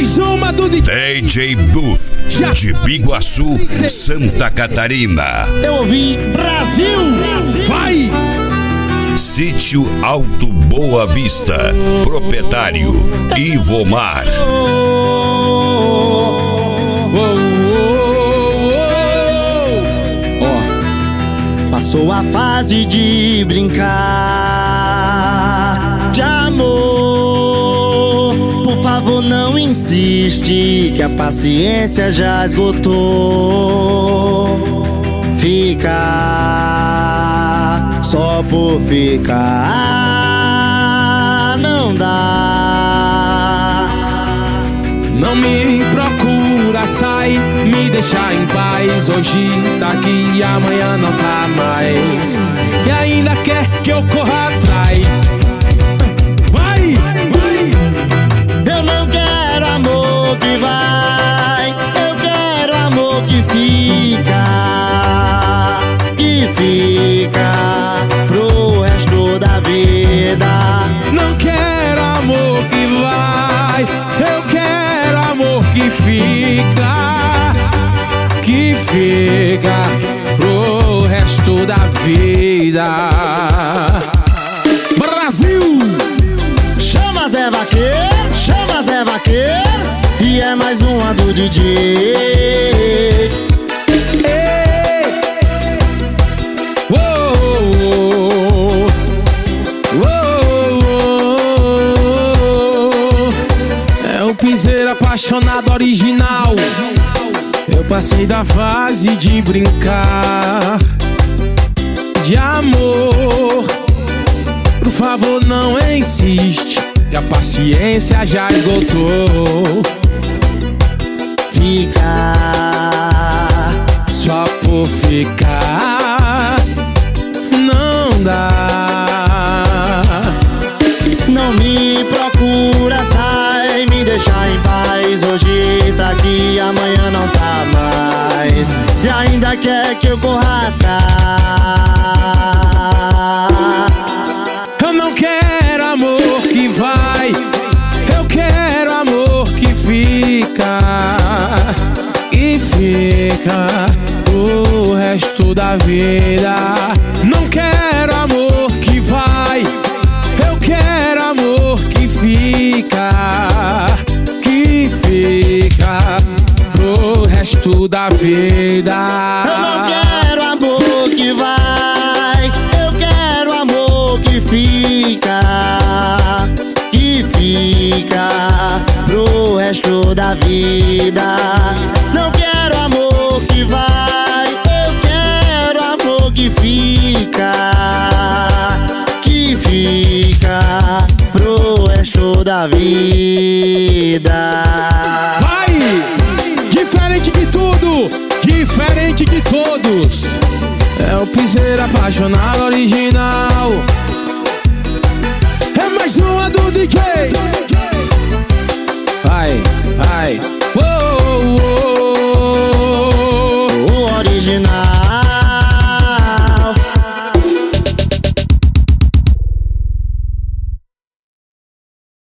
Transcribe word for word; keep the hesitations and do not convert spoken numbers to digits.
mais uma do D J D J Booth, de Biguaçu, Santa Catarina. Eu ouvi Brasil. Vai! Sítio Alto Boa Vista, proprietário Ivomar. Oh, passou a fase de brincar de amor. Por favor, não insiste, que a paciência já esgotou. Fica só por ficar não dá. Não me procura, sai, me deixa em paz. Hoje tá aqui, amanhã não tá mais. E ainda quer que eu corra atrás. Vai, vai. Eu não quero amor que vai, eu quero amor que fica, que fica pro resto da vida. Não quero amor que vai, eu quero amor que fica, que fica pro resto da vida. Brasil! Chama Zé Vaqueiro, chama Zé Vaqueiro, e é mais uma do D J. Ei! Uou! Uou! É o piseiro apaixonado original. Eu passei da fase de brincar de amor. Por favor, não insiste, que a paciência já esgotou. Fica Só por ficar não dá. não me procura, sai, me deixa em paz. Hoje tá aqui, amanhã não tá mais. E ainda quer que eu corra atrás. Eu não quero amor que vai, eu quero amor que fica, e fica o resto da vida. Não quero amor que vai, eu quero amor que fica, que fica pro resto da vida. Eu não quero amor que vai, eu quero amor que fica, que fica pro resto da vida. Não quero amor que vai, eu quero amor que fica, que fica pro resto da vida. Vai! Diferente de tudo, diferente de todos. É o piseiro apaixonado original. É mais uma do D J. Vai, vai.